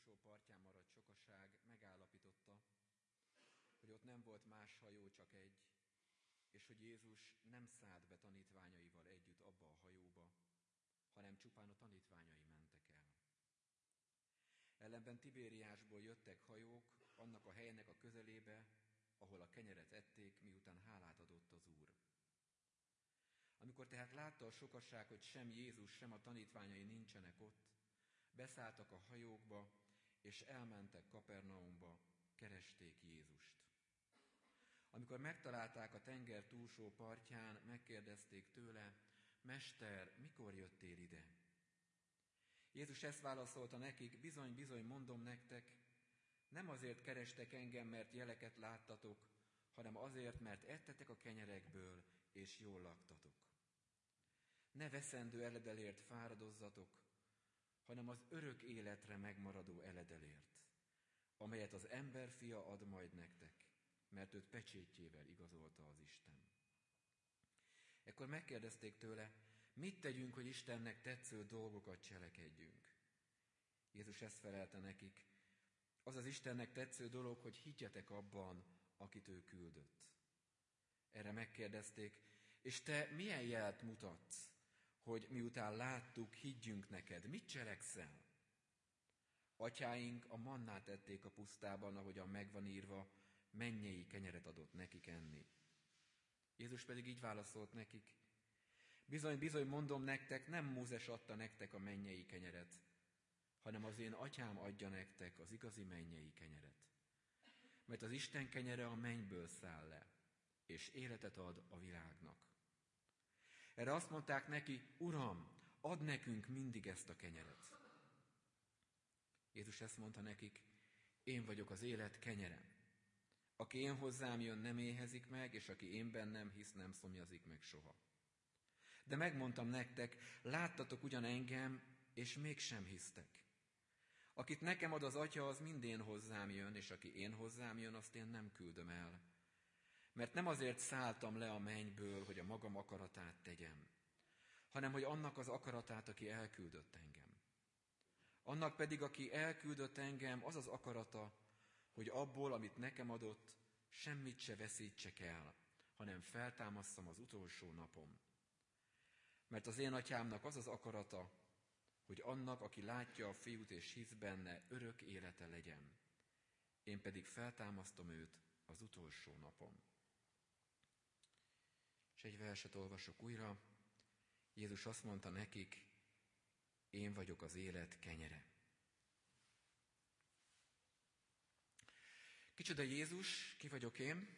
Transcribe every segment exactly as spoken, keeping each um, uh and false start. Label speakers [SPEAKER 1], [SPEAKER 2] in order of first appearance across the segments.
[SPEAKER 1] túlsó partján maradt sokaság megállapította, hogy ott nem volt más hajó, csak egy, és hogy Jézus nem szállt be tanítványaival együtt abba a hajóba, hanem csupán a tanítványai mentek el. Ellenben Tibériásból jöttek hajók annak a helynek a közelébe, ahol a kenyeret ették, miután hálát adott az Úr. Amikor tehát látta a sokaság, hogy sem Jézus, sem a tanítványai nincsenek ott, beszálltak a hajókba, és elmentek Kapernaumba, keresték Jézust. Amikor megtalálták a tenger túlsó partján, megkérdezték tőle: Mester, mikor jöttél ide? Jézus ezt válaszolta nekik: bizony, bizony, mondom nektek, nem azért kerestek engem, mert jeleket láttatok, hanem azért, mert ettetek a kenyerekből, és jól laktatok. Ne veszendő eledelért fáradozzatok, hanem az örök életre megmaradó eledelért, amelyet az emberfia ad majd nektek, mert őt pecsétjével igazolta az Isten. Ekkor megkérdezték tőle: mit tegyünk, hogy Istennek tetsző dolgokat cselekedjünk? Jézus ezt felelte nekik: az az Istennek tetsző dolog, hogy higgyetek abban, akit ő küldött. Erre megkérdezték: és te milyen jelet mutatsz, hogy miután láttuk, higgyünk neked? Mit cselekszel? Atyáink a mannát ették a pusztában, ahogyan megvan írva, mennyei kenyeret adott nekik enni. Jézus pedig így válaszolt nekik: bizony, bizony, mondom nektek, nem Mózes adta nektek a mennyei kenyeret, hanem az én atyám adja nektek az igazi mennyei kenyeret. Mert az Isten kenyere a mennyből száll le, és életet ad a világnak. Erre azt mondták neki: Uram, add nekünk mindig ezt a kenyeret. Jézus ezt mondta nekik: én vagyok az élet kenyere. Aki én hozzám jön, nem éhezik meg, és aki én bennem hisz, nem szomjazik meg soha. De megmondtam nektek, láttatok ugyan engem, és mégsem hisztek. Akit nekem ad az Atya, az mind én hozzám jön, és aki én hozzám jön, azt én nem küldöm el. Mert nem azért szálltam le a mennyből, hogy a magam akaratát tegyem, hanem hogy annak az akaratát, aki elküldött engem. Annak pedig, aki elküldött engem, az az akarata, hogy abból, amit nekem adott, semmit se veszítsek el, hanem feltámasszam az utolsó napon. Mert az én atyámnak az az akarata, hogy annak, aki látja a fiút és hisz benne, örök élete legyen. Én pedig feltámasztom őt az utolsó napon. És egy verset olvasok újra. Jézus azt mondta nekik: én vagyok az élet kenyere. Kicsoda Jézus, ki vagyok én?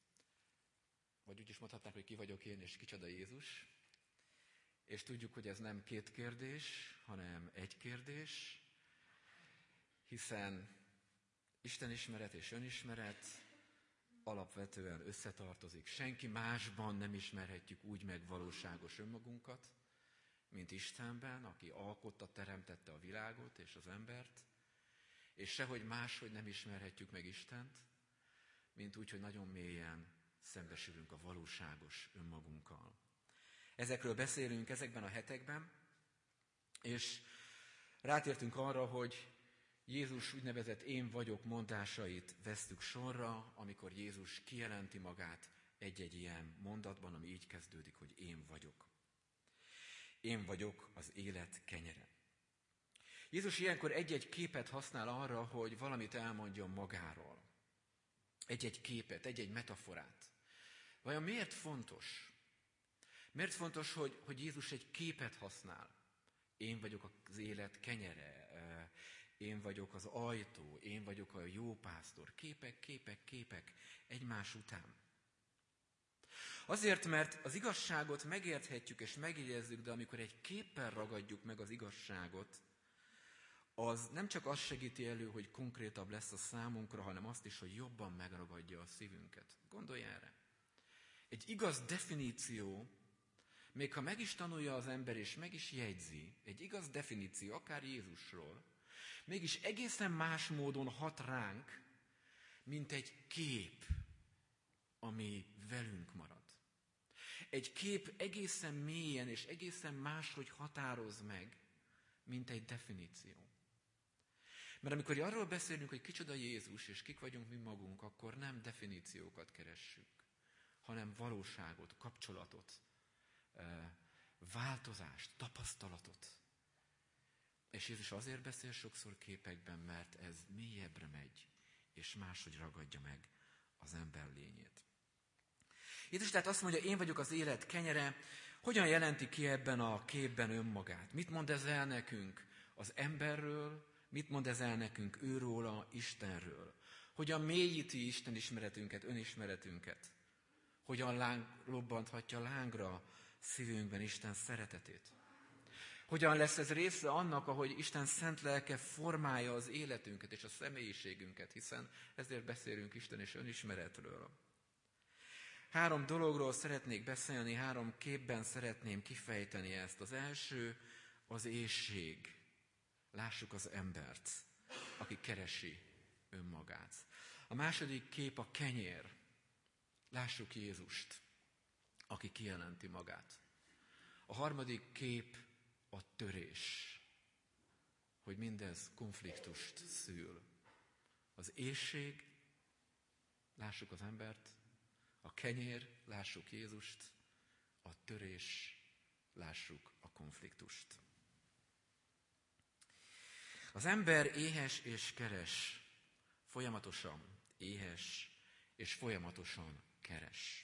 [SPEAKER 1] Vagy úgy is mondhatnánk, hogy ki vagyok én, és kicsoda Jézus. És tudjuk, hogy ez nem két kérdés, hanem egy kérdés, hiszen Istenismeret és önismeret alapvetően összetartozik. Senki másban nem ismerhetjük úgy meg valóságos önmagunkat, mint Istenben, aki alkotta, teremtette a világot és az embert, és sehogy máshogy nem ismerhetjük meg Istent, mint úgy, hogy nagyon mélyen szembesülünk a valóságos önmagunkkal. Ezekről beszélünk ezekben a hetekben, és rátértünk arra, hogy Jézus úgynevezett én vagyok mondásait vesztük sorra, amikor Jézus kijelenti magát egy-egy ilyen mondatban, ami így kezdődik, hogy én vagyok. Én vagyok az élet kenyere. Jézus ilyenkor egy-egy képet használ arra, hogy valamit elmondjon magáról. Egy-egy képet, egy-egy metaforát. Vajon miért fontos? Miért fontos, hogy, hogy Jézus egy képet használ? Én vagyok az élet kenyere, én vagyok az ajtó, én vagyok a jó pásztor. Képek, képek, képek egymás után. Azért, mert az igazságot megérthetjük és megjegyezzük, de amikor egy képpel ragadjuk meg az igazságot, az nem csak azt segíti elő, hogy konkrétabb lesz a számunkra, hanem azt is, hogy jobban megragadja a szívünket. Gondolj erre. Egy igaz definíció, még ha meg is tanulja az ember és meg is jegyzi, egy igaz definíció, akár Jézusról, mégis egészen más módon hat ránk, mint egy kép, ami velünk marad. Egy kép egészen mélyen és egészen máshogy határoz meg, mint egy definíció. Mert amikor arról beszélünk, hogy kicsoda Jézus, és kik vagyunk mi magunk, akkor nem definíciókat keressünk, hanem valóságot, kapcsolatot, változást, tapasztalatot. És Jézus azért beszél sokszor képekben, mert ez mélyebbre megy, és máshogy ragadja meg az ember lényét. Jézus tehát azt mondja, én vagyok az élet kenyere. Hogyan jelenti ki ebben a képben önmagát? Mit mond ez el nekünk az emberről? Mit mond ez el nekünk őróla, Istenről? Hogyan mélyíti Isten ismeretünket, önismeretünket? Hogyan láng, lobbanthatja lángra szívünkben Isten szeretetét? Hogyan lesz ez része annak, ahogy Isten szent lelke formálja az életünket és a személyiségünket, hiszen ezért beszélünk Isten és önismeretről. Három dologról szeretnék beszélni, három képben szeretném kifejteni ezt. Az első az éhség. Lássuk az embert, aki keresi önmagát. A második kép a kenyér. Lássuk Jézust, aki kijelenti magát. A harmadik kép a törés, hogy mindez konfliktust szül. Az éhség, lássuk az embert, a kenyér, lássuk Jézust, a törés, lássuk a konfliktust. Az ember éhes és keres, folyamatosan éhes és folyamatosan keres.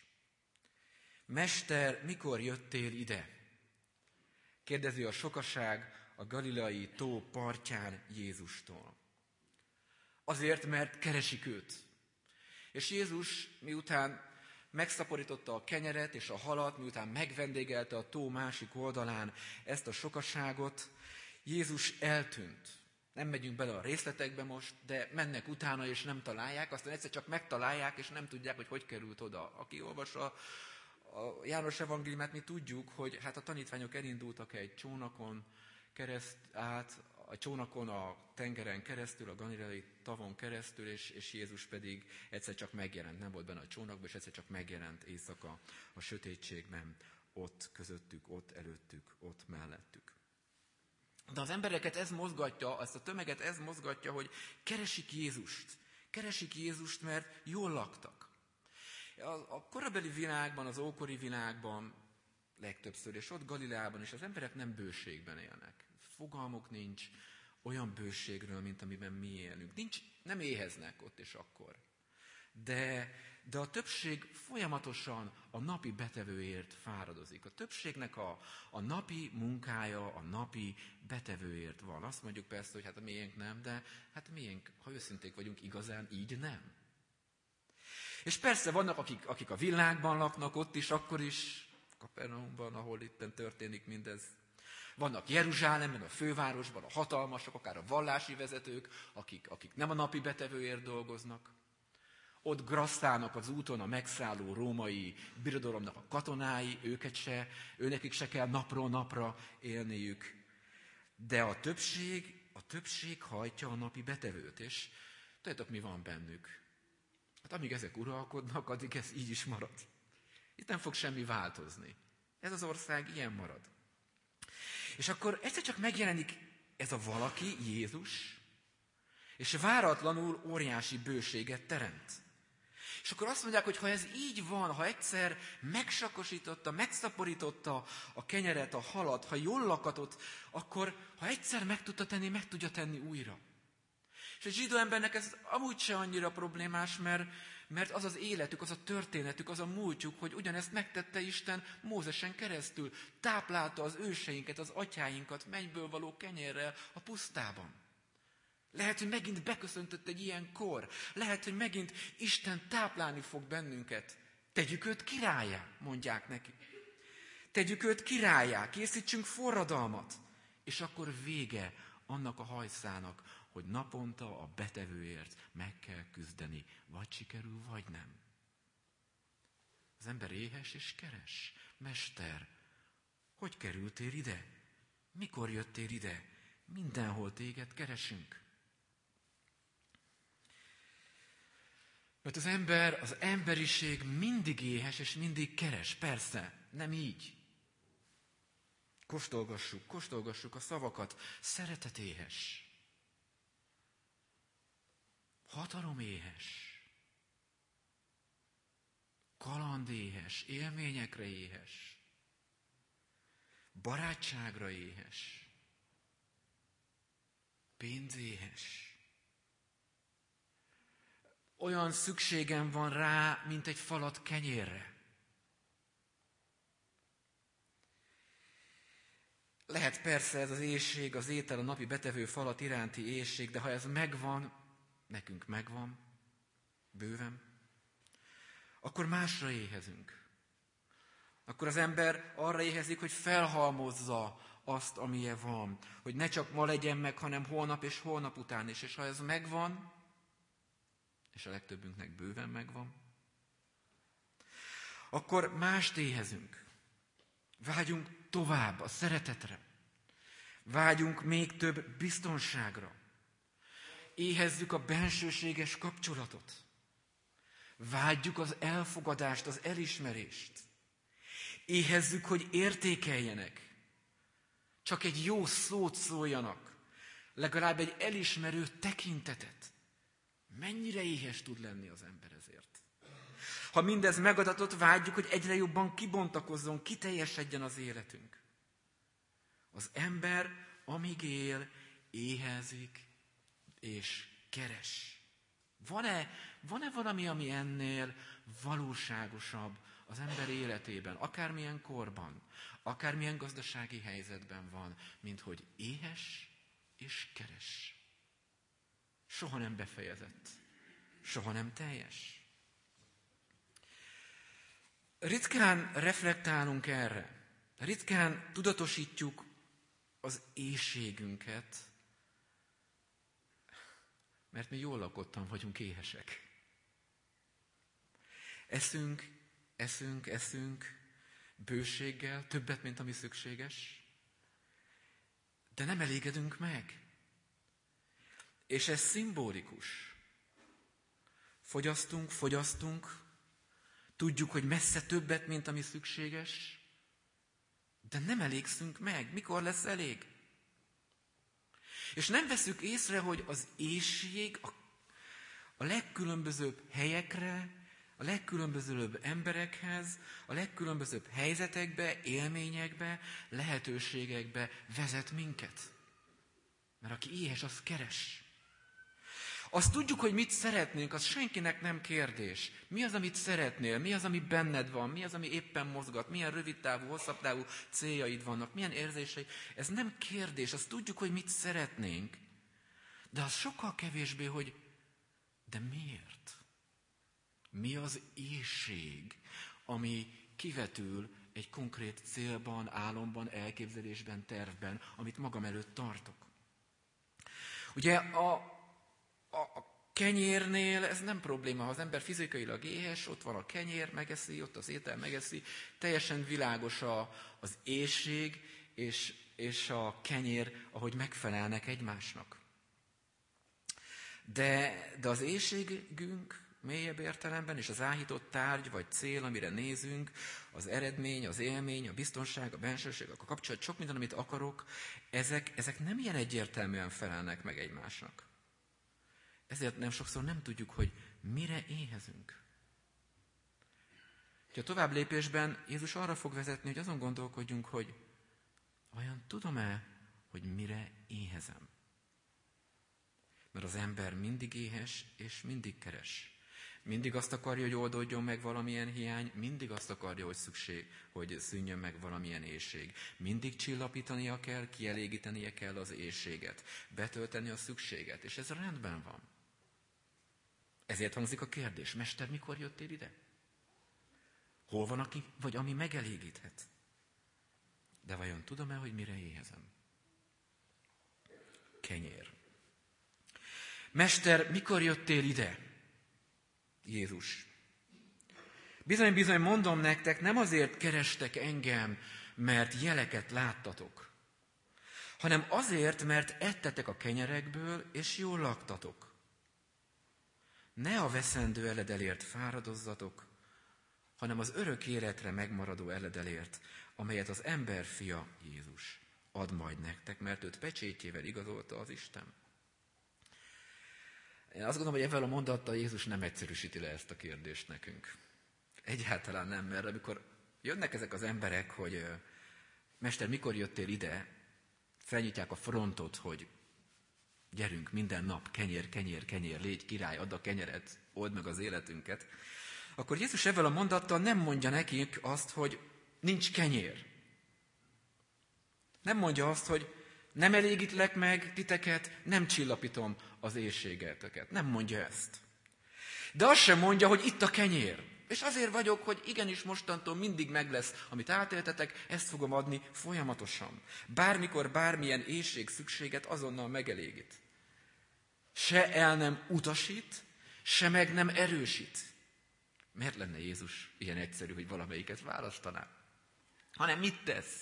[SPEAKER 1] Mester, mikor jöttél ide? Kérdezi a sokaság a galileai tó partján Jézustól. Azért, mert keresik őt. És Jézus miután megszaporította a kenyeret és a halat, miután megvendégelte a tó másik oldalán ezt a sokaságot, Jézus eltűnt. Nem megyünk bele a részletekbe most, de mennek utána és nem találják, aztán egyszer csak megtalálják és nem tudják, hogy hogy került oda. Aki olvassa a János evangéliumát, mi tudjuk, hogy hát a tanítványok elindultak egy csónakon kereszt át, a csónakon a tengeren keresztül, a galileai tavon keresztül, és, és Jézus pedig egyszer csak megjelent, nem volt benne a csónakban, és egyszer csak megjelent éjszaka a sötétségben, ott közöttük, ott előttük, ott mellettük. De az embereket ez mozgatja, azt a tömeget ez mozgatja, hogy keresik Jézust. Keresik Jézust, mert jól laktak. A, a korabeli világban, az ókori világban legtöbbször, és ott Galileában is az emberek nem bőségben élnek. Fogalmuk nincs olyan bőségről, mint amiben mi élünk. Nincs, nem éheznek ott és akkor. De, de a többség folyamatosan a napi betevőért fáradozik. A többségnek a, a napi munkája, a napi betevőért van. Azt mondjuk persze, hogy hát a miénk nem, de hát a miénk, ha őszinték vagyunk, igazán így nem. És persze vannak, akik, akik a világban laknak, ott is, akkor is, Kapernaumban, ahol itten történik mindez. Vannak Jeruzsálemben, a fővárosban, a hatalmasok, akár a vallási vezetők, akik, akik nem a napi betevőért dolgoznak. Ott grasszálnak az úton a megszálló római birodalomnak a katonái, őket se, őnekik se kell napról napra élniük. De a többség, a többség hajtja a napi betevőt, és tudjátok, mi van bennük? Hát amíg ezek uralkodnak, addig ez így is marad. Itt nem fog semmi változni. Ez az ország ilyen marad. És akkor egyszer csak megjelenik ez a valaki, Jézus, és váratlanul óriási bőséget teremt. És akkor azt mondják, hogy ha ez így van, ha egyszer megsakosította, megszaporította a kenyeret, a halat, ha jól lakatott, akkor ha egyszer meg tudta tenni, meg tudja tenni újra. És a zsidó embernek ez amúgy se annyira problémás, mert, mert az az életük, az a történetük, az a múltjuk, hogy ugyanezt megtette Isten Mózesen keresztül. Táplálta az őseinket, az atyáinkat mennyből való kenyérrel a pusztában. Lehet, hogy megint beköszöntött egy ilyen kor. Lehet, hogy megint Isten táplálni fog bennünket. Tegyük őt királlyá, mondják neki. Tegyük őt királlyá, készítsünk forradalmat. És akkor vége annak a hajszának, hogy naponta a betevőért meg kell küzdeni, vagy sikerül, vagy nem. Az ember éhes és keres. Mester, hogy kerültél ide? Mikor jöttél ide? Mindenhol téged keresünk. Mert az ember, az emberiség mindig éhes és mindig keres. Persze, nem így. Kóstolgassuk, kóstolgassuk a szavakat. Szeretet éhes. hataloméhes, kalandéhes, élményekre éhes, barátságra éhes, pénzéhes. Olyan szükségem van rá, mint egy falat kenyérre. Lehet persze ez az éhség, az étel, a napi betevő falat iránti éhség, de ha ez megvan, nekünk megvan, bőven, akkor másra éhezünk. Akkor az ember arra éhezik, hogy felhalmozza azt, amilyen van. Hogy ne csak ma legyen meg, hanem holnap és holnap után is. És ha ez megvan, és a legtöbbünknek bőven megvan, akkor mást éhezünk. Vágyunk tovább a szeretetre. Vágyunk még több biztonságra. Éhezzük a bensőséges kapcsolatot. Vágyjuk az elfogadást, az elismerést. Éhezzük, hogy értékeljenek. Csak egy jó szót szóljanak. Legalább egy elismerő tekintetet. Mennyire éhes tud lenni az ember ezért. Ha mindez megadatott, vágyjuk, hogy egyre jobban kibontakozzon, kiteljesedjen az életünk. Az ember, amíg él, éhezik és keres. Van-e, van-e valami, ami ennél valóságosabb az ember életében, akármilyen korban, akármilyen gazdasági helyzetben van, mint hogy éhes és keres. Soha nem befejezett, soha nem teljes. Ritkán reflektálunk erre, ritkán tudatosítjuk az éhségünket, mert mi jól lakottan vagyunk éhesek. Eszünk, eszünk, eszünk, bőséggel, többet, mint ami szükséges, de nem elégedünk meg. És ez szimbolikus. Fogyasztunk, fogyasztunk, tudjuk, hogy messze többet, mint ami szükséges, de nem elégszünk meg. Mikor lesz elég? És nem veszük észre, hogy az éhség a, a legkülönbözőbb helyekre, a legkülönbözőbb emberekhez, a legkülönbözőbb helyzetekbe, élményekbe, lehetőségekbe vezet minket. Mert aki éhes, az keres. Azt tudjuk, hogy mit szeretnénk, az senkinek nem kérdés. Mi az, amit szeretnél? Mi az, ami benned van? Mi az, ami éppen mozgat? Milyen rövidtávú, hosszabb távú céljaid vannak? Milyen érzéseid? Ez nem kérdés, azt tudjuk, hogy mit szeretnénk. De az sokkal kevésbé, hogy de miért? Mi az éhség, ami kivetül egy konkrét célban, álomban, elképzelésben, tervben, amit magam előtt tartok. Ugye a A, a kenyérnél ez nem probléma, ha az ember fizikailag éhes, ott van a kenyér, megeszi, ott az étel megeszi, teljesen világos a, az éhség és, és a kenyér, ahogy megfelelnek egymásnak. De, de az éhségünk mélyebb értelemben, és az áhított tárgy vagy cél, amire nézünk, az eredmény, az élmény, a biztonság, a bensőség, a kapcsolat, sok minden, amit akarok, ezek, ezek nem ilyen egyértelműen felelnek meg egymásnak. Ezért nem sokszor nem tudjuk, hogy mire éhezünk. A tovább lépésben Jézus arra fog vezetni, hogy azon gondolkodjunk, hogy vajon tudom-e, hogy mire éhezem. Mert az ember mindig éhes és mindig keres. Mindig azt akarja, hogy oldódjon meg valamilyen hiány, mindig azt akarja, hogy szükség, hogy szűnjön meg valamilyen éhség. Mindig csillapítania kell, kielégítenie kell az éhséget, betölteni a szükséget, és ez rendben van. Ezért hangzik a kérdés, Mester, mikor jöttél ide? Hol van aki, vagy ami megelégíthet? De vajon tudom-e, hogy mire éhezem? Kenyér. Mester, mikor jöttél ide? Jézus. Bizony, bizony, mondom nektek, nem azért kerestek engem, mert jeleket láttatok, hanem azért, mert ettetek a kenyerekből, és jól laktatok. Ne a veszendő eledelért fáradozzatok, hanem az örök életre megmaradó eledelért, amelyet az ember fia Jézus ad majd nektek, mert őt pecsétjével igazolta az Isten. Én azt gondolom, hogy ezzel a mondattal Jézus nem egyszerűsíti le ezt a kérdést nekünk. Egyáltalán nem, mert amikor jönnek ezek az emberek, hogy Mester, mikor jöttél ide, felnyitják a frontot, hogy gyerünk minden nap, kenyér, kenyér, kenyér, légy király, add a kenyeret, old meg az életünket, akkor Jézus ezzel a mondattal nem mondja nekik azt, hogy nincs kenyér. Nem mondja azt, hogy nem elégítlek meg titeket, nem csillapítom az éhségeteket. Nem mondja ezt. De azt sem mondja, hogy itt a kenyér. És azért vagyok, hogy igenis mostantól mindig meg lesz, amit átéltetek, ezt fogom adni folyamatosan. Bármikor, bármilyen éhség, szükséget azonnal megelégít. Se el nem utasít, se meg nem erősít. Miért lenne Jézus ilyen egyszerű, hogy valamelyiket választaná? Hanem mit tesz?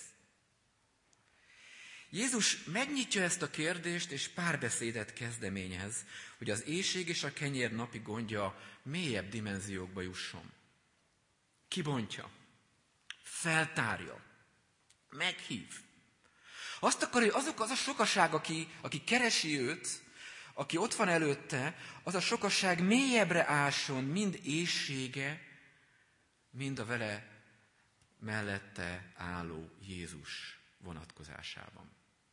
[SPEAKER 1] Jézus megnyitja ezt a kérdést, és párbeszédet kezdeményez, hogy az éhség és a kenyér napi gondja mélyebb dimenziókba jusson. Kibontja, feltárja, meghív. Azt akar, hogy azok az a sokaság, aki, aki keresi őt, aki ott van előtte, az a sokaság mélyebbre ásson, mind éhsége, mind a vele mellette álló Jézus vonatkozásában.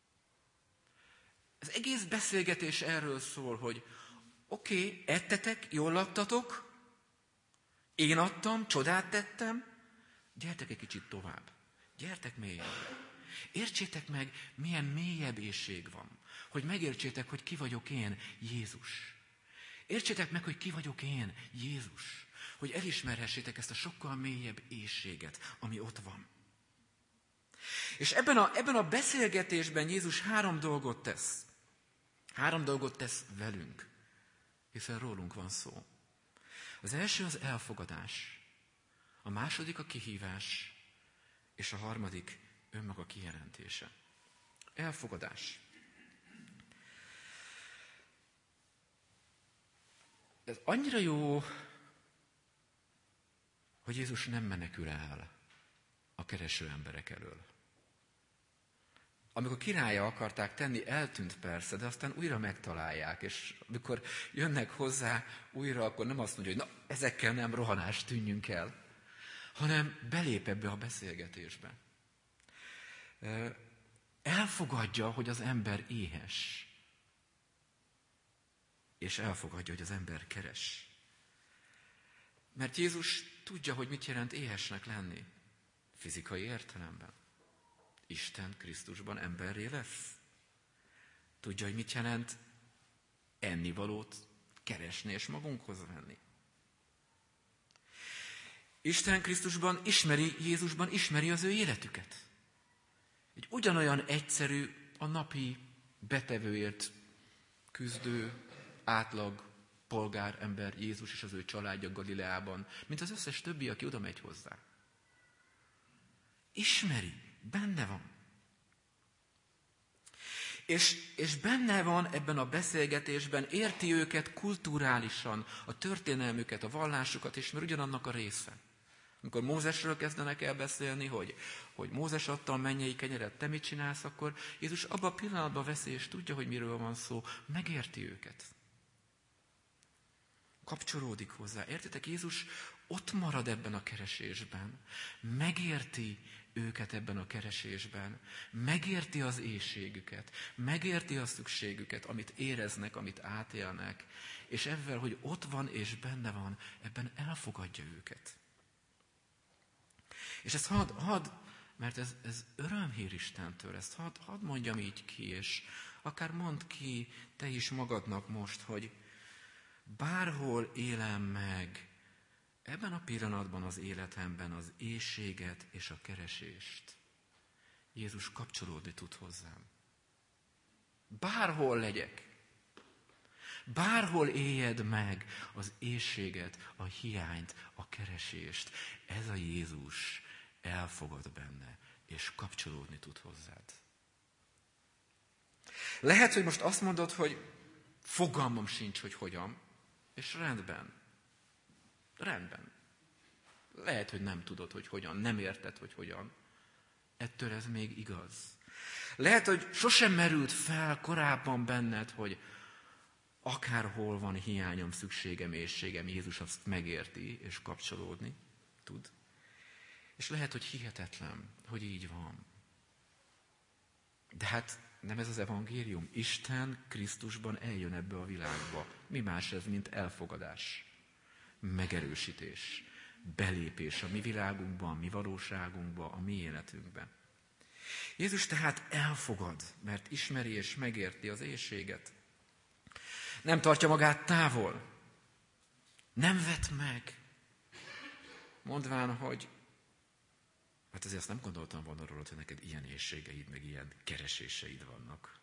[SPEAKER 1] Az egész beszélgetés erről szól, hogy oké, okay, ettetek, jól laktatok, én adtam, csodát tettem, gyertek egy kicsit tovább, gyertek mélyebbre. Értsétek meg, milyen mélyebb éhség van, hogy megértsétek, hogy ki vagyok én, Jézus. Értsétek meg, hogy ki vagyok én, Jézus, hogy elismerhessétek ezt a sokkal mélyebb éhséget, ami ott van. És ebben a, ebben a beszélgetésben Jézus három dolgot tesz. Három dolgot tesz velünk, hiszen rólunk van szó. Az első az elfogadás, a második a kihívás, és a harmadik önmaga kijelentése. Elfogadás. Ez annyira jó, hogy Jézus nem menekül el a kereső emberek elől. Amikor királlyá akarták tenni, eltűnt persze, de aztán újra megtalálják, és amikor jönnek hozzá újra, akkor nem azt mondja, hogy na, ezekkel nem rohanás, tűnjünk el, hanem belép ebbe a beszélgetésbe. Elfogadja, hogy az ember éhes, és elfogadja, hogy az ember keres. Mert Jézus tudja, hogy mit jelent éhesnek lenni, fizikai értelemben. Isten Krisztusban emberré lesz. Tudja, hogy mit jelent ennivalót keresni és magunkhoz venni. Isten Krisztusban ismeri, Jézusban ismeri az ő életüket. Egy ugyanolyan egyszerű, a napi betevőért küzdő, átlag polgár ember Jézus és az ő családja Galileában, mint az összes többi, aki oda megy hozzá. Ismeri, benne van. És, és benne van ebben a beszélgetésben, érti őket kulturálisan, a történelmüket, a vallásukat, és mert ugyanannak a része. Amikor Mózesről kezdenek el beszélni, hogy, hogy Mózes adta a mennyei kenyeret, te mit csinálsz, akkor Jézus abban a pillanatban veszi, és tudja, hogy miről van szó, megérti őket. Kapcsolódik hozzá. Értitek, Jézus ott marad ebben a keresésben, megérti őket ebben a keresésben, megérti az éhségüket, megérti a szükségüket, amit éreznek, amit átélnek, és ezzel, hogy ott van és benne van, ebben elfogadja őket. És ezt hadd, hadd mert ez, ez örömhír Istentől, ezt hadd, hadd mondjam így ki, és akár mondd ki te is magadnak most, hogy bárhol élem meg ebben a pillanatban az életemben az éhséget és a keresést, Jézus kapcsolódni tud hozzám. Bárhol legyek, bárhol éljed meg az éhséget, a hiányt, a keresést, ez a Jézus elfogad benne, és kapcsolódni tud hozzád. Lehet, hogy most azt mondod, hogy fogalmam sincs, hogy hogyan, és rendben. Rendben. Lehet, hogy nem tudod, hogy hogyan, nem érted, hogy hogyan. Ettől ez még igaz. Lehet, hogy sosem merült fel korábban benned, hogy Akárhol van hiányom, szükségem, mélységem, Jézus azt megérti, és kapcsolódni tud. És lehet, hogy hihetetlen, hogy így van. De hát nem ez az evangélium. Isten Krisztusban eljön ebbe a világba. Mi más ez, mint elfogadás, megerősítés, belépés a mi világunkba, a mi valóságunkba, a mi életünkbe. Jézus tehát elfogad, mert ismeri és megérti az éhséget. Nem tartja magát távol. Nem vet meg. Mondván, hogy hát azért azt nem gondoltam volna rólad, hogy neked ilyen éhségeid, meg ilyen kereséseid vannak.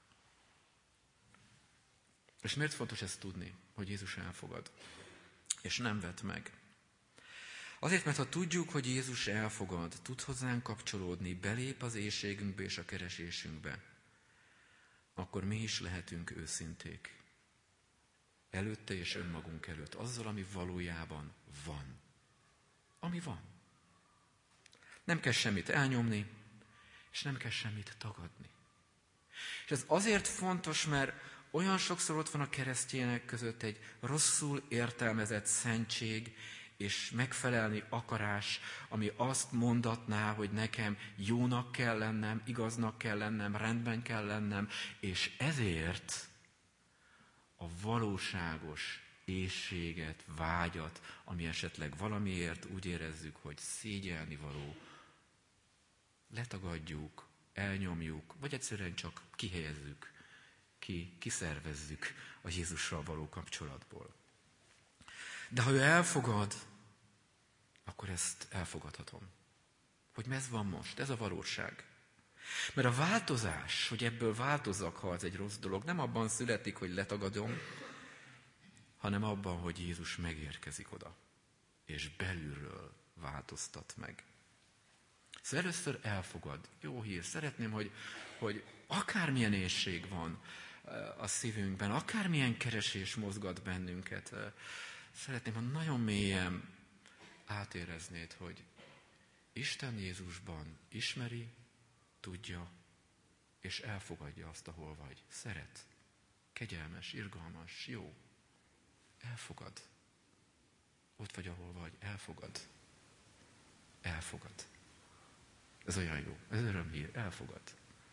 [SPEAKER 1] És miért fontos ezt tudni, hogy Jézus elfogad, és nem vet meg? Azért, mert ha tudjuk, hogy Jézus elfogad, tud hozzánk kapcsolódni, belép az éhségünkbe és a keresésünkbe, akkor mi is lehetünk őszinték. Előtte és önmagunk előtt, azzal, ami valójában van. Ami van. Nem kell semmit elnyomni, és nem kell semmit tagadni. És ez azért fontos, mert olyan sokszor ott van a keresztjének között egy rosszul értelmezett szentség, és megfelelni akarás, ami azt mondatná, hogy nekem jónak kell lennem, igaznak kell lennem, rendben kell lennem, és ezért a valóságos éhséget, vágyat, ami esetleg valamiért úgy érezzük, hogy szégyelni való, letagadjuk, elnyomjuk, vagy egyszerűen csak kihelyezzük, ki, kiszervezzük a Jézussal való kapcsolatból. De ha ő elfogad, akkor ezt elfogadhatom. Hogy ez van most, ez a valóság. Mert a változás, hogy ebből változzak, ha az egy rossz dolog, nem abban születik, hogy letagadom, hanem abban, hogy Jézus megérkezik oda, és belülről változtat meg. Szóval először elfogad. Jó hír. Szeretném, hogy, hogy akármilyen éhség van a szívünkben, akármilyen keresés mozgat bennünket, szeretném, ha nagyon mélyen átéreznéd, hogy Isten Jézusban ismeri, tudja, és elfogadja azt, ahol vagy. Szeret, kegyelmes, irgalmas, jó. Elfogad. Ott vagy, ahol vagy. Elfogad. Elfogad. Ez olyan jó. Ez örömhír. Elfogad.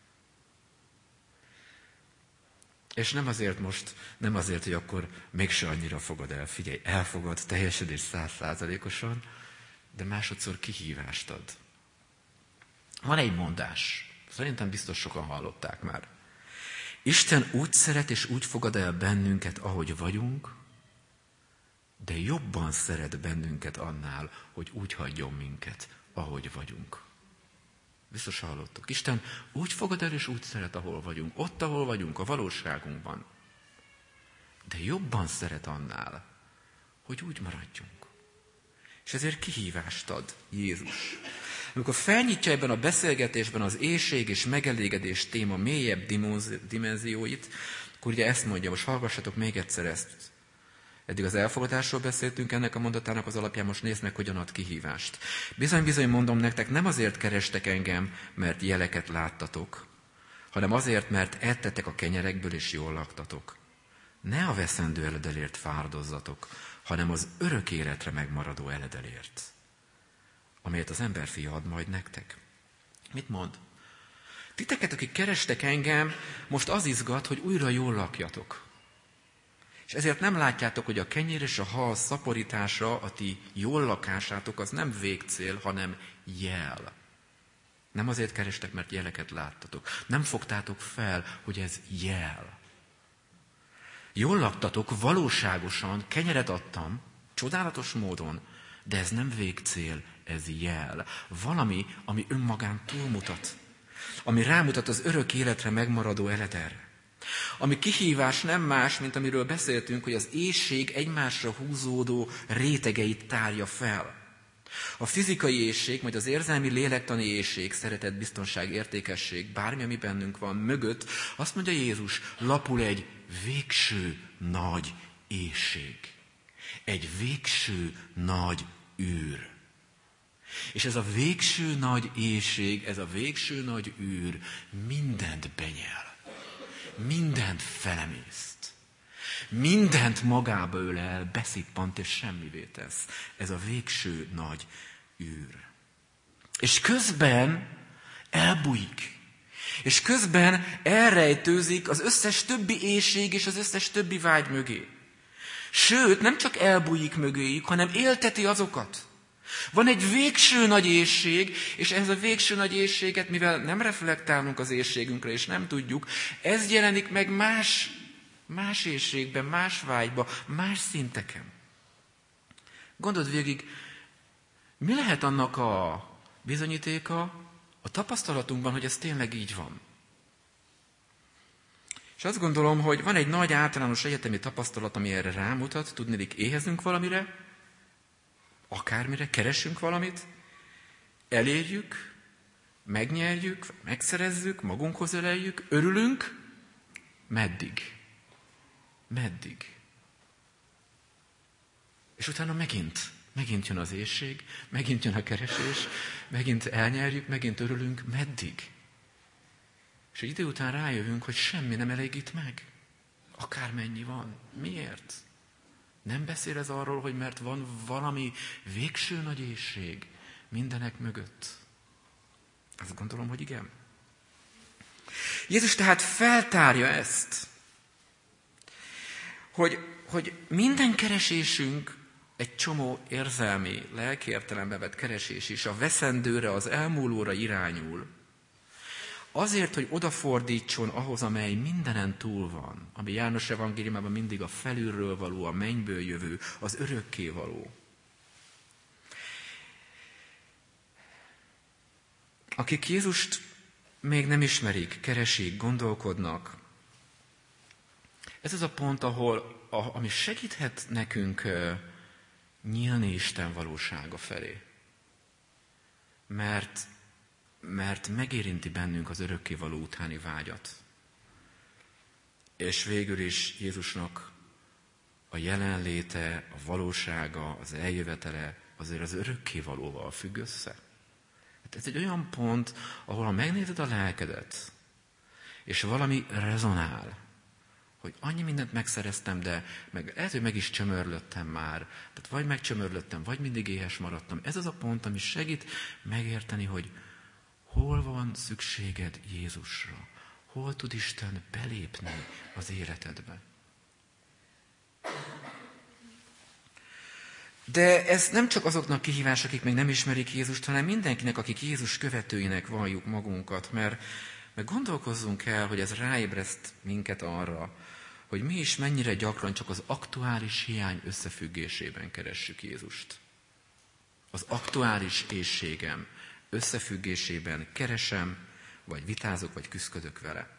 [SPEAKER 1] És nem azért most, nem azért, hogy akkor mégse annyira fogad el. Figyelj, elfogad teljesen és száz százalékosan, de másodszor kihívást ad. Van egy mondás, szerintem biztos sokan hallották már. Isten úgy szeret és úgy fogad el bennünket, ahogy vagyunk, de jobban szeret bennünket annál, hogy úgy hagyjon minket, ahogy vagyunk. Biztos hallottuk. Isten úgy fogad el és úgy szeret, ahol vagyunk. Ott, ahol vagyunk, a valóságunkban. De jobban szeret annál, hogy úgy maradjunk. És ezért kihívást ad Jézus. Amikor felnyitja ebben a beszélgetésben az éhség és megelégedés téma mélyebb dimenzióit, akkor ugye ezt mondja, most hallgassatok még egyszer ezt. Eddig az elfogadásról beszéltünk, ennek a mondatának az alapján most nézd meg, hogyan ad kihívást. Bizony-bizony mondom nektek, nem azért kerestek engem, mert jeleket láttatok, hanem azért, mert ettetek a kenyerekből és jól laktatok. Ne a veszendő eledelért fáradozzatok, hanem az örök életre megmaradó eledelért, amelyet az emberfia ad majd nektek. Mit mond? Titeket, akik kerestek engem, most az izgat, hogy újra jól lakjatok. És ezért nem látjátok, hogy a kenyér és a hal szaporítása, a ti jól lakásátok, az nem végcél, hanem jel. Nem azért kerestek, mert jeleket láttatok. Nem fogtátok fel, hogy ez jel. Jól laktatok, valóságosan, kenyeret adtam, csodálatos módon, de ez nem végcél, ez jel. Valami, ami önmagán túlmutat. Ami rámutat az örök életre megmaradó eledelre. Ami kihívás nem más, mint amiről beszéltünk, hogy az éhség egymásra húzódó rétegeit tárja fel. A fizikai éhség, majd az érzelmi lélektani éhség, szeretet, biztonság, értékesség, bármi, ami bennünk van mögött, azt mondja Jézus, lapul egy végső nagy éhség. Egy végső nagy űr. És ez a végső nagy éhség, ez a végső nagy űr mindent benyel. Mindent felemészt. mindent magába ölel, beszippant, és semmivé tesz. Ez a végső nagy űr. És közben elbújik. És közben elrejtőzik az összes többi éhség és az összes többi vágy mögé. Sőt, nem csak elbújik mögéjük, hanem élteti azokat. Van egy végső nagy éhség, és ez a végső nagy éhséget, mivel nem reflektálunk az éhségünkre, és nem tudjuk, ez jelenik meg más, más éhségben, más vágyban, más szinteken. Gondold végig, mi lehet annak a bizonyítéka a tapasztalatunkban, hogy ez tényleg így van? És azt gondolom, hogy van egy nagy általános egyetemi tapasztalat, ami erre rámutat, tudnélik, éhezünk valamire, akármire, keresünk valamit, elérjük, megnyerjük, megszerezzük, magunkhoz öleljük, örülünk, meddig? Meddig? És utána megint, megint jön az éhség, megint jön a keresés, megint elnyerjük, megint örülünk, meddig? És egy idő után rájövünk, hogy semmi nem elégít meg. Akármennyi van. Miért? Nem beszél ez arról, hogy mert van valami végső nagy éhség mindenek mögött. Azt gondolom, hogy igen. Jézus tehát feltárja ezt, hogy, hogy minden keresésünk egy csomó érzelmi, lelki értelembe vett keresés is a veszendőre, az elmúlóra irányul. Azért, hogy odafordítson ahhoz, amely mindenen túl van, ami János evangéliumában mindig a felülről való, a mennyből jövő, az örökké való. Akik Jézust még nem ismerik, keresik, gondolkodnak, ez az a pont, ahol, ami segíthet nekünk nyílni Isten valósága felé. Mert mert megérinti bennünk az örökkévaló utáni vágyat. És végül is Jézusnak a jelenléte, a valósága, az eljövetele azért az örökkévalóval függ össze. Hát ez egy olyan pont, ahol ha megnézed a lelkedet, és valami rezonál, hogy annyi mindent megszereztem, de meg, lehet, hogy meg is csömörlöttem már. Tehát vagy megcsömörlöttem, vagy mindig éhes maradtam. Ez az a pont, ami segít megérteni, hogy hol van szükséged Jézusra? Hol tud Isten belépni az életedbe? De ez nem csak azoknak kihívás, akik még nem ismerik Jézust, hanem mindenkinek, akik Jézus követőinek valljuk magunkat, mert, mert gondolkozzunk el, hogy ez ráébreszt minket arra, hogy mi is mennyire gyakran csak az aktuális hiány összefüggésében keressük Jézust. Az aktuális éhségem összefüggésében keresem, vagy vitázok, vagy küszködök vele.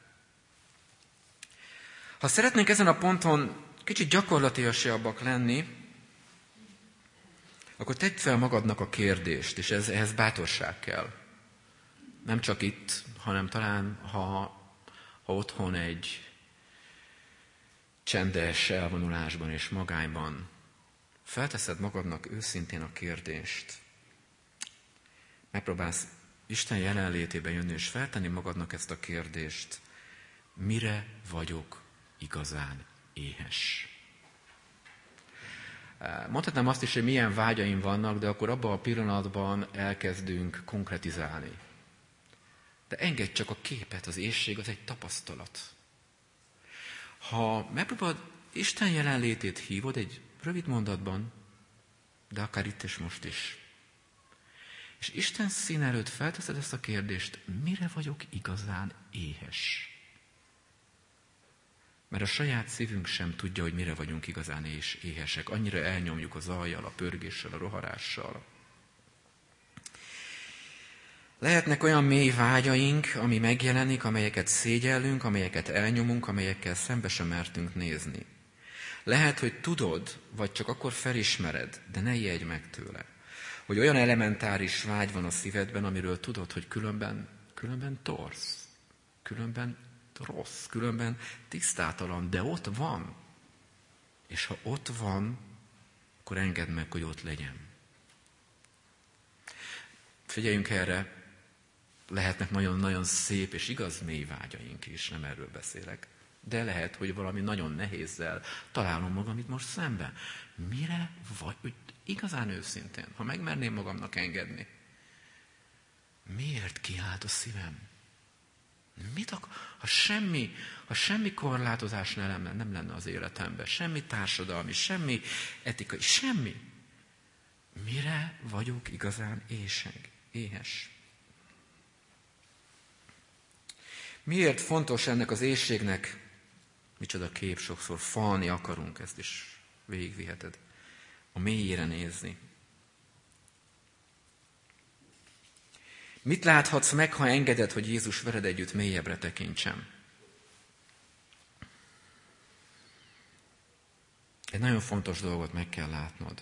[SPEAKER 1] Ha szeretnénk ezen a ponton kicsit gyakorlatiasabbak lenni, akkor tedd fel magadnak a kérdést, és ez, ehhez bátorság kell. Nem csak itt, hanem talán, ha, ha otthon egy csendes elvonulásban és magányban felteszed magadnak őszintén a kérdést, megpróbálsz Isten jelenlétében jönni és feltenni magadnak ezt a kérdést, mire vagyok igazán éhes? Mondhatnám azt is, hogy milyen vágyaim vannak, de akkor abban a pillanatban elkezdünk konkretizálni. De engedj csak a képet, az éhség az egy tapasztalat. Ha megpróbálod Isten jelenlétét hívod egy rövid mondatban, de akár itt és most is, és Isten szín előtt felteszed ezt a kérdést, mire vagyok igazán éhes? Mert a saját szívünk sem tudja, hogy mire vagyunk igazán és éhesek. Annyira elnyomjuk a zajjal, a pörgéssel, a roharással. Lehetnek olyan mély vágyaink, ami megjelenik, amelyeket szégyellünk, amelyeket elnyomunk, amelyekkel szembe sem mertünk nézni. Lehet, hogy tudod, vagy csak akkor felismered, de ne ijedj meg tőle, hogy olyan elementáris vágy van a szívedben, amiről tudod, hogy különben, különben torz, különben rossz, különben tisztátalan, de ott van. És ha ott van, akkor engedd meg, hogy ott legyen. Figyeljünk erre, lehetnek nagyon-nagyon szép és igaz mély vágyaink is, nem erről beszélek, De lehet, hogy valami nagyon nehézzel találom magam itt most szembe. Mire vagy, hogy igazán őszintén, ha megmerném magamnak engedni, miért kiállt a szívem? Mit ak- ha, semmi, ha semmi korlátozás ne lenne, nem lenne az életemben, semmi társadalmi, semmi etikai, semmi. Mire vagyok igazán éhség, éhes? Miért fontos ennek az éhségnek, micsoda kép, sokszor falni akarunk, ezt is végigviheted, a mélyére nézni. Mit láthatsz meg, ha engeded, hogy Jézus veled együtt mélyebbre tekintsem? Egy nagyon fontos dolgot meg kell látnod.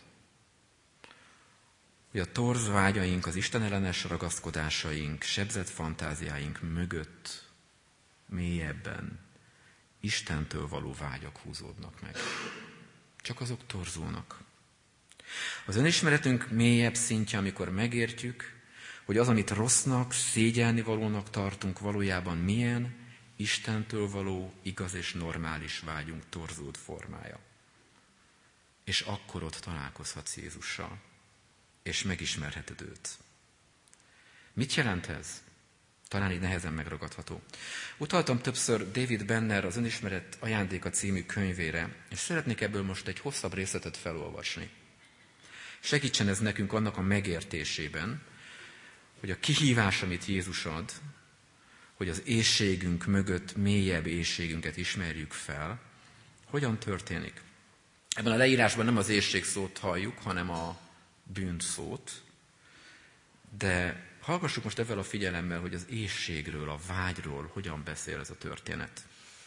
[SPEAKER 1] Hogy a torz vágyaink, az istenellenes ragaszkodásaink, sebzett fantáziáink mögött mélyebben Istentől való vágyak húzódnak meg. Csak azok torzulnak. Az önismeretünk mélyebb szintje, amikor megértjük, hogy az, amit rossznak, szégyelnivalónak tartunk, valójában milyen Istentől való, igaz és normális vágyunk torzult formája. És akkor ott találkozhatsz Jézussal, és megismerheted őt. Mit jelent ez? Talán így nehezen megragadható. Utaltam többször David Benner az Önismeret ajándéka című könyvére, és szeretnék ebből most egy hosszabb részletet felolvasni. Segítsen ez nekünk annak a megértésében, hogy a kihívás, amit Jézus ad, hogy az éhségünk mögött mélyebb éhségünket ismerjük fel, hogyan történik. Ebben a leírásban nem az éhség szót halljuk, hanem a bűn szót, de hallgassuk most ezzel a figyelemmel, hogy az éhségről, a vágyról hogyan beszél ez a történet.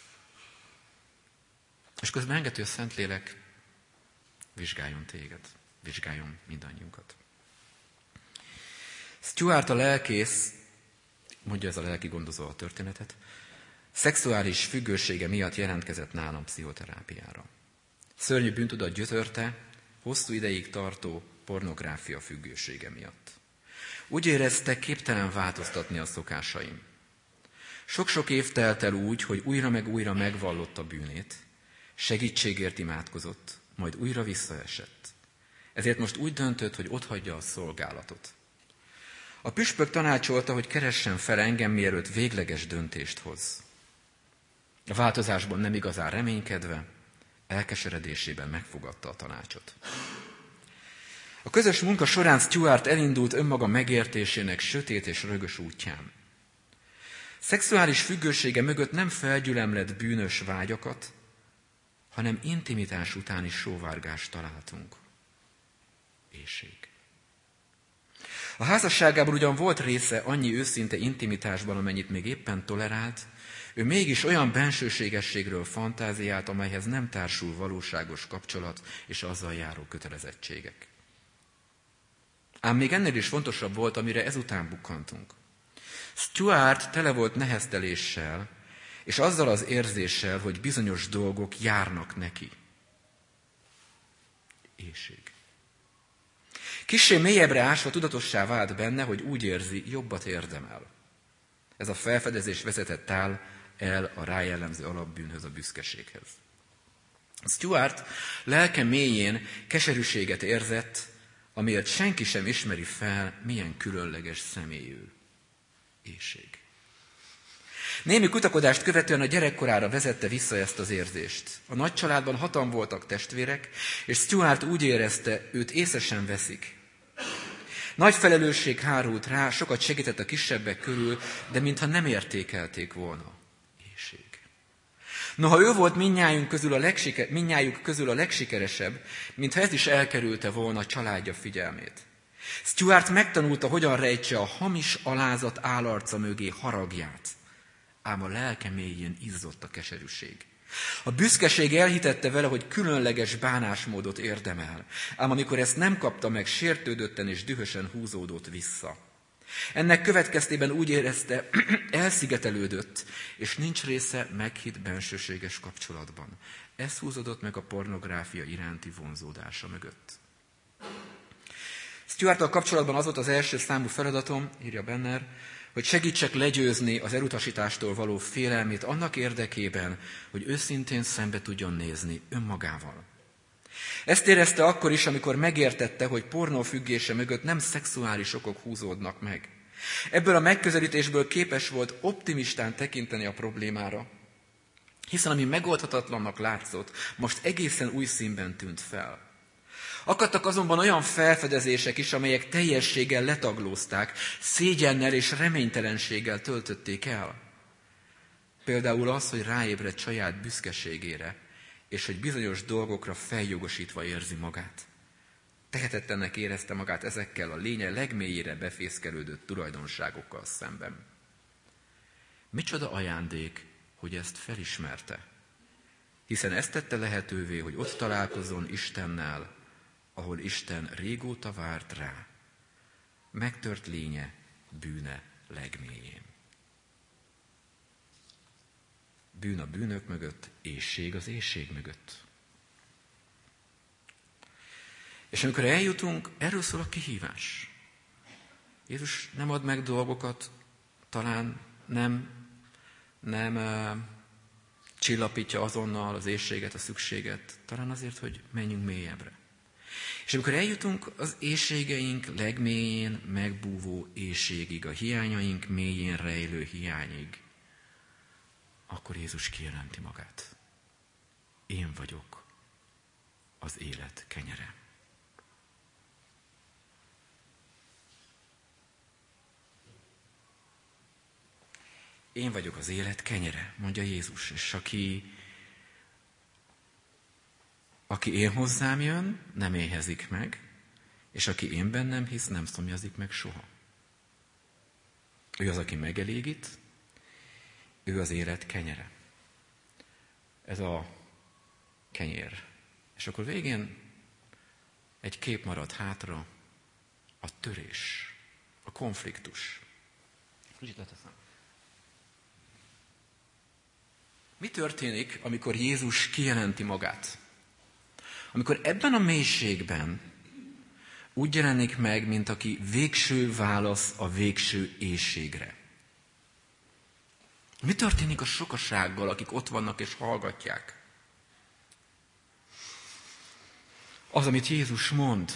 [SPEAKER 1] És közben engedő a Szentlélek vizsgáljon téged, vizsgáljon mindannyiunkat. Stuart a lelkész, mondja ez a lelki gondozó a történetet, szexuális függősége miatt jelentkezett nálam pszichoterápiára. Szörnyű bűntudat gyötörte, hosszú ideig tartó pornográfia függősége miatt. Úgy érezte, képtelen változtatni a szokásaim. Sok-sok év telt el úgy, hogy újra meg újra megvallotta bűnét, segítségért imádkozott, majd újra visszaesett. Ezért most úgy döntött, hogy otthagyja a szolgálatot. A püspök tanácsolta, hogy keressen fel engem, mielőtt végleges döntést hoz. A változásban nem igazán reménykedve, elkeseredésében megfogadta a tanácsot. A közös munka során Stuart elindult önmaga megértésének sötét és rögös útján. Szexuális függősége mögött nem felgyülemlett bűnös vágyakat, hanem intimitás utáni sóvárgást találtunk. Éhség. A házasságában ugyan volt része annyi őszinte intimitásban, amennyit még éppen tolerált, ő mégis olyan bensőségességről fantáziált, amelyhez nem társul valóságos kapcsolat és azzal járó kötelezettségek. Ám még ennél is fontosabb volt, amire ezután bukkantunk. Stuart tele volt nehezteléssel, és azzal az érzéssel, hogy bizonyos dolgok járnak neki. Éhség. Kissé mélyebbre ásva tudatossá vált benne, hogy úgy érzi, jobbat érdemel. Ez a felfedezés vezetett el, el a rájellemző alapbűnhöz, a büszkeséghez. Stuart lelke mélyén keserűséget érzett, amiért senki sem ismeri fel, milyen különleges személyű. Éhség. Némi kutakodást követően a gyerekkorára vezette vissza ezt az érzést. A nagy családban hatan voltak testvérek, és Stuart úgy érezte, őt észre sem veszik. Nagy felelősség hárult rá, sokat segített a kisebbek körül, de mintha nem értékelték volna. Éhség. Noha ő volt mindnyájunk közül a legsiker, mindnyájuk közül a legsikeresebb, mintha ez is elkerülte volna a családja figyelmét. Stuart megtanulta, hogyan rejtse a hamis alázat állarca mögé haragját, ám a lelke mélyén izzott a keserűség. A büszkeség elhitette vele, hogy különleges bánásmódot érdemel, ám amikor ezt nem kapta meg, sértődötten és dühösen húzódott vissza. Ennek következtében úgy érezte, elszigetelődött, és nincs része meghitt bensőséges kapcsolatban. Ez húzódott meg a pornográfia iránti vonzódása mögött. Stuarttal kapcsolatban az volt az első számú feladatom, írja Benner, hogy segítsek legyőzni az elutasítástól való félelmét annak érdekében, hogy őszintén szembe tudjon nézni önmagával. Ezt érezte akkor is, amikor megértette, hogy pornófüggése mögött nem szexuális okok húzódnak meg. Ebből a megközelítésből képes volt optimistán tekinteni a problémára, hiszen ami megoldhatatlannak látszott, most egészen új színben tűnt fel. Akadtak azonban olyan felfedezések is, amelyek teljességgel letaglózták, szégyennel és reménytelenséggel töltötték el. Például az, hogy ráébredt saját büszkeségére, és hogy bizonyos dolgokra feljogosítva érzi magát. Tehetetlennek érezte magát ezekkel a lénye legmélyére befészkelődött tulajdonságokkal szemben. Micsoda ajándék, hogy ezt felismerte, hiszen ezt tette lehetővé, hogy ott találkozzon Istennel, ahol Isten régóta várt rá. Megtört lénye bűne legmélyén. Bűn a bűnök mögött, éhség az éhség mögött. És amikor eljutunk, erről szól a kihívás. Jézus nem ad meg dolgokat, talán nem, nem uh, csillapítja azonnal az éhséget, a szükséget, talán azért, hogy menjünk mélyebbre. És amikor eljutunk az éhségeink legmélyén megbúvó éhségig, a hiányaink mélyén rejlő hiányig, akkor Jézus kijelenti magát. Én vagyok az élet kenyere. Én vagyok az élet kenyere, mondja Jézus, és aki, aki én hozzám jön, nem éhezik meg, és aki én bennem hisz, nem szomjazik meg soha. Ő az, aki megelégít, ő az élet kenyere. Ez a kenyér. És akkor végén egy kép marad hátra, a törés, a konfliktus. Kicsit leteszem. Mi történik, amikor Jézus kijelenti magát? Amikor ebben a mélységben úgy jelenik meg, mint aki végső válasz a végső éhségre. Mi történik a sokasággal, akik ott vannak és hallgatják? Az, amit Jézus mond,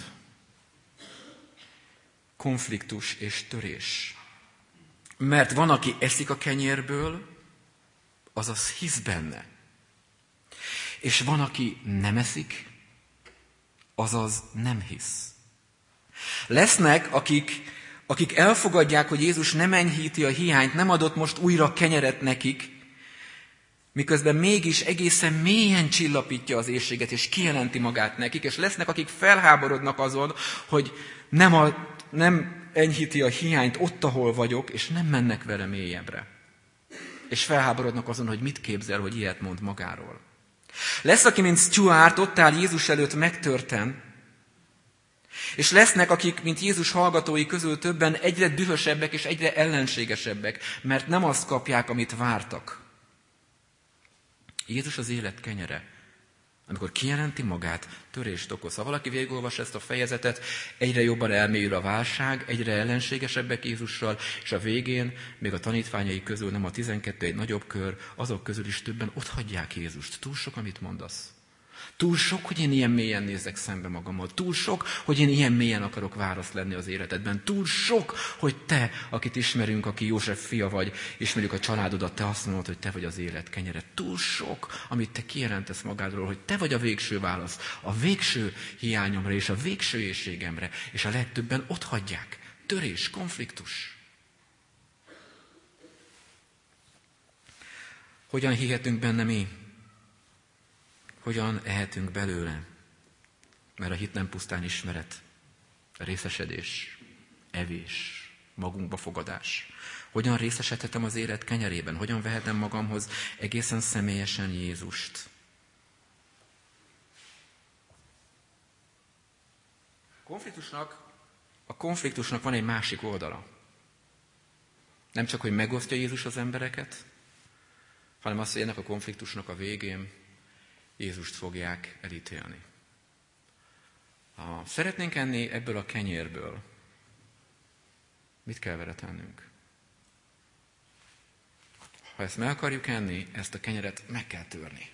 [SPEAKER 1] konfliktus és törés. Mert van, aki eszik a kenyérből, azaz hisz benne. És van, aki nem eszik, azaz nem hisz. Lesznek, akik, akik elfogadják, hogy Jézus nem enyhíti a hiányt, nem adott most újra kenyeret nekik, miközben mégis egészen mélyen csillapítja az éhséget, és kijelenti magát nekik, és lesznek, akik felháborodnak azon, hogy nem, a, nem enyhíti a hiányt ott, ahol vagyok, és nem mennek vele mélyebbre. És felháborodnak azon, hogy mit képzel, hogy ilyet mond magáról. Lesz, aki, mint Stuart, ott áll Jézus előtt megtörten, és lesznek, akik, mint Jézus hallgatói közül többen egyre dühösebbek és egyre ellenségesebbek, mert nem azt kapják, amit vártak. Jézus az élet kenyere. Amikor kijelenti magát, törést okoz. Ha valaki végigolvas ezt a fejezetet, egyre jobban elmélyül a válság, egyre ellenségesebbek Jézussal, és a végén, még a tanítványai közül, nem a tizenkettő, egy nagyobb kör, azok közül is többen otthagyják Jézust. Túl sok, amit mondasz. Túl sok, hogy én ilyen mélyen nézek szembe magammal. Túl sok, hogy én ilyen mélyen akarok választ lenni az életedben. Túl sok, hogy te, akit ismerünk, aki József fia vagy, ismerjük a családodat, te azt mondod, hogy te vagy az élet kenyere. Túl sok, amit te kijelentesz magádról, hogy te vagy a végső válasz, a végső hiányomra és a végső éhségemre, és a legtöbben otthagyják. Törés, konfliktus. Hogyan hihetünk benne mi? Hogyan ehetünk belőle? Mert a hit nem pusztán ismeret, részesedés, evés, magunkba fogadás. Hogyan részesedhetem az élet kenyerében? Hogyan vehetem magamhoz egészen személyesen Jézust? A konfliktusnak, a konfliktusnak van egy másik oldala. Nem csak, hogy megosztja Jézus az embereket, hanem azt, hogy ennek a konfliktusnak a végén Jézust fogják elítélni. Ha szeretnénk enni ebből a kenyérből, mit kell vele tennünk? Ha ezt meg akarjuk enni, ezt a kenyeret meg kell törni.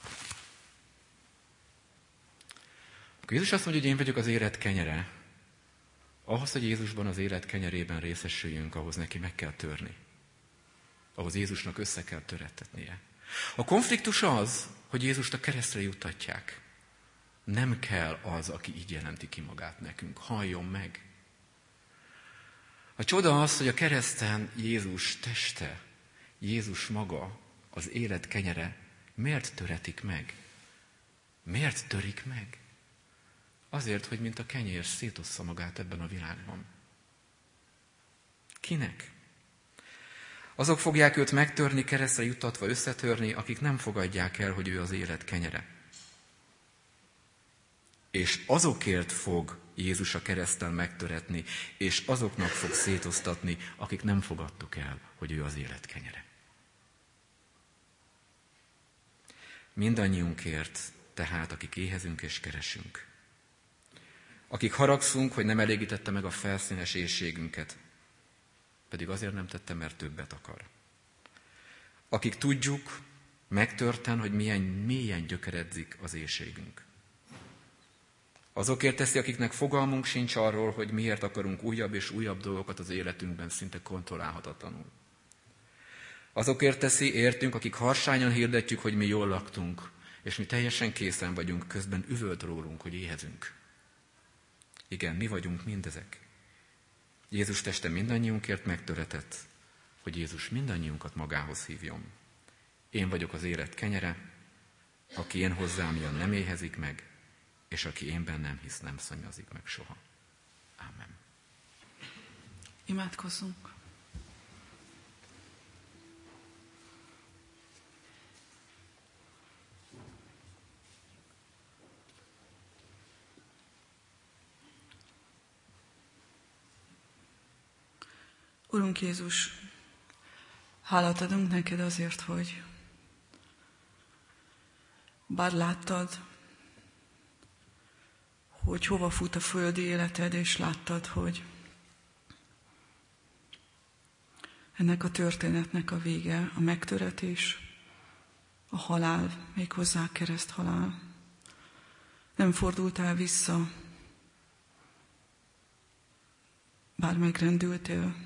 [SPEAKER 1] Akkor Jézus azt mondja, hogy én vagyok az élet kenyere. Ahhoz, hogy Jézusban az élet kenyerében részesüljünk, ahhoz neki meg kell törni. Ahhoz Jézusnak össze kell törettetnie. A konfliktus az, hogy Jézust a keresztre juttatják. Nem kell az, aki így jelenti ki magát nekünk. Halljon meg! A csoda az, hogy a kereszten Jézus teste, Jézus maga, az élet kenyere, miért töretik meg? Miért törik meg? Azért, hogy mint a kenyér szétossza magát ebben a világban. Kinek? Azok fogják őt megtörni, keresztre juttatva összetörni, akik nem fogadják el, hogy ő az élet kenyere. És azokért fog Jézus a kereszten megtöretni, és azoknak fog szétosztatni, akik nem fogadtuk el, hogy ő az élet kenyere. Mindannyiunkért, tehát, akik éhezünk és keresünk. Akik haragszunk, hogy nem elégítette meg a felszínes éhségünket, pedig azért nem tette, mert többet akar. Akik tudjuk megtörten, hogy milyen mélyen gyökeredzik az éhségünk. Azokért teszi, akiknek fogalmunk sincs arról, hogy miért akarunk újabb és újabb dolgokat az életünkben szinte kontrollálhatatlanul. Azokért teszi, értünk, akik harsányan hirdetjük, hogy mi jól laktunk, és mi teljesen készen vagyunk, közben üvölt rólunk, hogy éhezünk. Igen, mi vagyunk mindezek. Jézus teste mindannyiunkért megtöretett, hogy Jézus mindannyiunkat magához hívjon. Én vagyok az élet kenyere, aki én hozzám jön, nem éhezik meg, és aki én bennem hisz, nem szomjazik meg soha. Ámen.
[SPEAKER 2] Imádkozzunk. Urunk Jézus, hálát adunk neked azért, hogy bár láttad, hogy hova fut a földi életed, és láttad, hogy ennek a történetnek a vége, a megtöretés, a halál, méghozzá a kereszthalál. Nem fordultál vissza, bár megrendültél.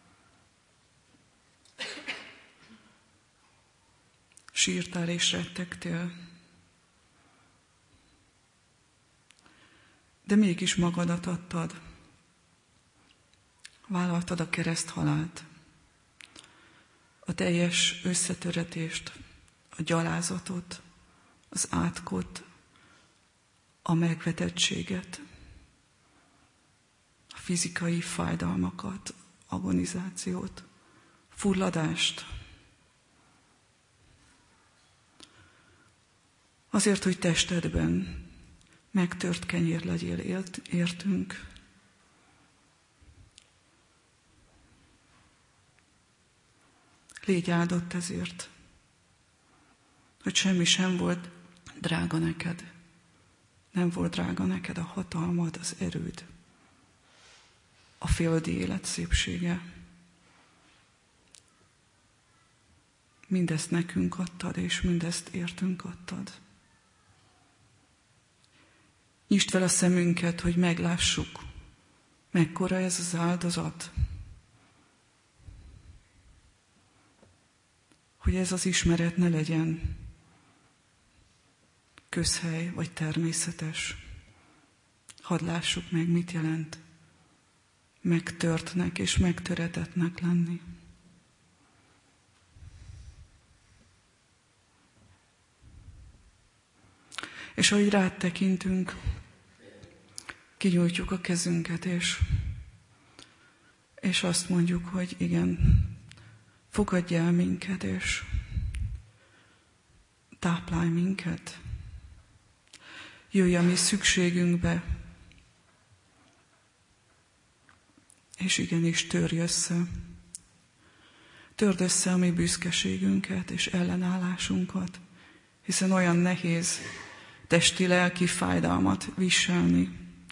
[SPEAKER 2] Sírtál és rettegtél, de mégis magadat adtad. Vállaltad a kereszthalált, a teljes összetöretést, a gyalázatot, az átkot, a megvetettséget, a fizikai fájdalmakat, agonizációt, fulladást. Azért, hogy testedben megtört kenyér legyél értünk. Légy áldott ezért, hogy semmi sem volt drága neked. Nem volt drága neked a hatalmad, az erőd, a földi élet szépsége. Mindezt nekünk adtad, és mindezt értünk adtad. Nyisd fel a szemünket, hogy meglássuk, mekkora ez az áldozat. Hogy ez az ismeret ne legyen közhely vagy természetes. Hadd lássuk meg, mit jelent megtörtnek és megtöretetnek lenni. És ahogy rád tekintünk, kinyújtjuk a kezünket, és, és azt mondjuk, hogy igen, fogadj el minket, és táplálj minket. Jöjj a mi szükségünkbe, és igenis törj össze. Törd össze a mi büszkeségünket és ellenállásunkat, hiszen olyan nehéz testi-lelki fájdalmat viselni,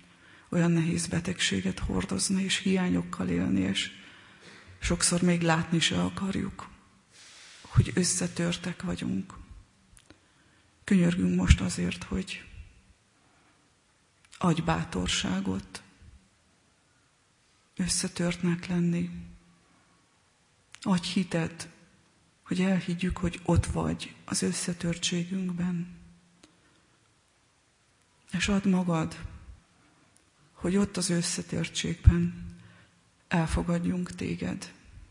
[SPEAKER 2] olyan nehéz betegséget hordozni, és hiányokkal élni, és sokszor még látni se akarjuk, hogy összetörtek vagyunk. Könyörgünk most azért, hogy adj bátorságot összetörtnek lenni. Adj hitet, hogy elhiggyük, hogy ott vagy az összetörtségünkben. És add magad, hogy ott az összetörtségben elfogadjunk téged,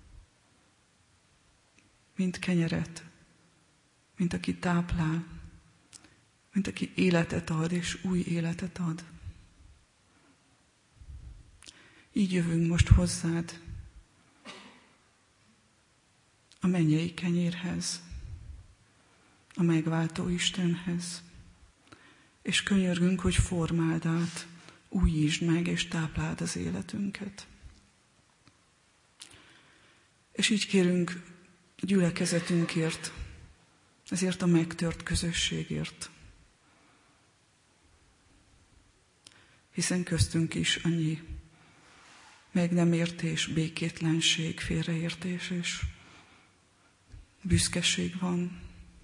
[SPEAKER 2] mint kenyeret, mint aki táplál, mint aki életet ad és új életet ad. Így jövünk most hozzád, a mennyei kenyérhez, a megváltó Istenhez, és könyörgünk, hogy formáld át, újítsd meg és tápláld az életünket. És így kérünk gyülekezetünkért, ezért a megtört közösségért, hiszen köztünk is annyi meg nem értés, békétlenség, félreértés és büszkeség van.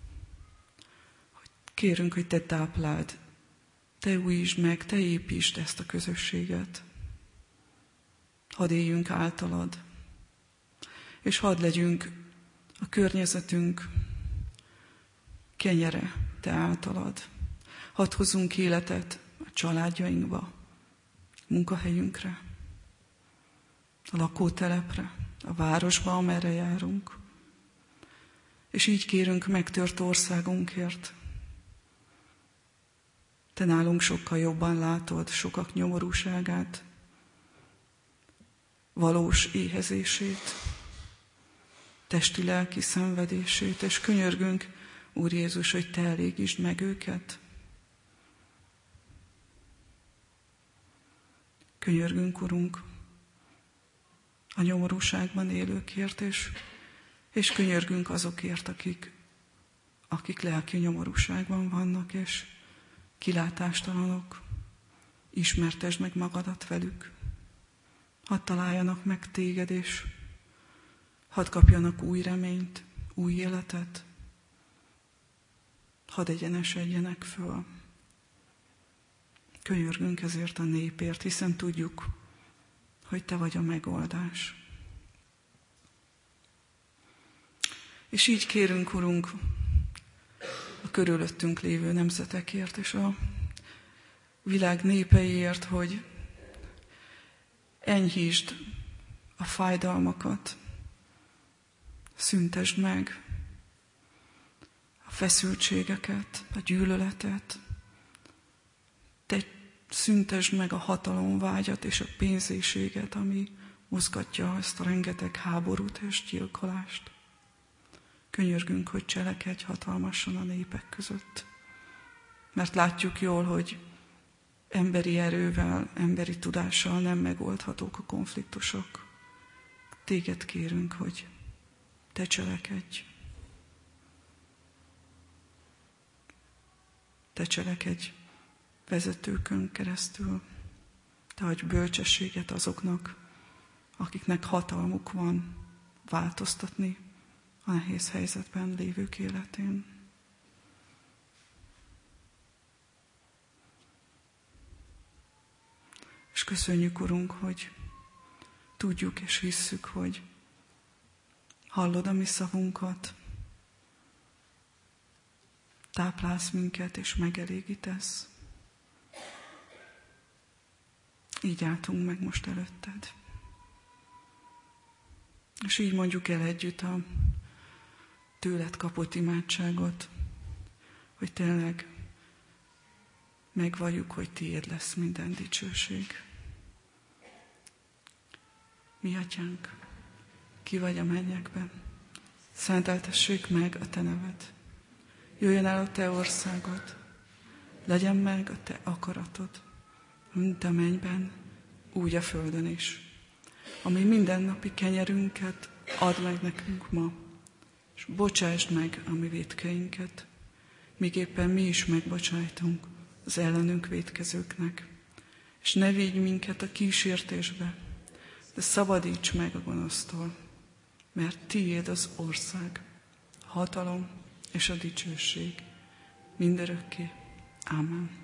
[SPEAKER 2] Kérünk, hogy te tápláld, te újítsd meg, te építsd ezt a közösséget. Hadd éljünk általad, és hadd legyünk a környezetünk kenyere te általad. Hadd hozzunk életet a családjainkba, munkahelyünkre, a lakótelepre, a városba, amerre járunk. És így kérünk megtört országunkért. Te nálunk sokkal jobban látod sokak nyomorúságát, valós éhezését, testi-lelki szenvedését, és könyörgünk, Úr Jézus, hogy te elégítsd meg őket. Könyörgünk, Urunk, a nyomorúságban élőkért, és, és könyörgünk azokért, akik, akik lelki nyomorúságban vannak, és kilátástalanok. Ismertesd meg magadat velük. Hadd találjanak meg téged, és hadd kapjanak új reményt, új életet. Hadd egyenesedjenek föl. Könyörgünk ezért a népért, hiszen tudjuk, hogy te vagy a megoldás. És így kérünk, Urunk, a körülöttünk lévő nemzetekért és a világ népeiért, hogy enyhítsd a fájdalmakat, szüntesd meg a feszültségeket, a gyűlöletet, te szüntesd meg a hatalomvágyat és a pénzéséget, ami mozgatja ezt a rengeteg háborút és gyilkolást. Könyörgünk, hogy cselekedj hatalmasan a népek között. Mert látjuk jól, hogy emberi erővel, emberi tudással nem megoldhatók a konfliktusok. Téged kérünk, hogy te cselekedj. Te cselekedj vezetőkön keresztül. Te adj bölcsességet azoknak, akiknek hatalmuk van változtatni a nehéz helyzetben lévők életén. És köszönjük, Urunk, hogy tudjuk és hisszük, hogy hallod a mi szavunkat, táplálsz minket és megelégítesz. Így álltunk meg most előtted. És így mondjuk el együtt a tőled kapott imádságot, hogy tényleg megvalljuk, hogy tiéd lesz minden dicsőség. Mi atyánk, ki vagy a mennyekben, szenteltessék meg a te neved. Jöjjön el a te országod, legyen meg a te akaratod, mint a mennyben, úgy a földön is. Ami mindennapi kenyerünket add meg nekünk ma, és bocsásd meg a mi vétkeinket, míg éppen mi is megbocsájtunk az ellenünk vétkezőknek. és ne vigy minket a kísértésbe, de szabadíts meg a gonosztól, mert tiéd az ország, a hatalom és a dicsőség mindörökké. Ámen.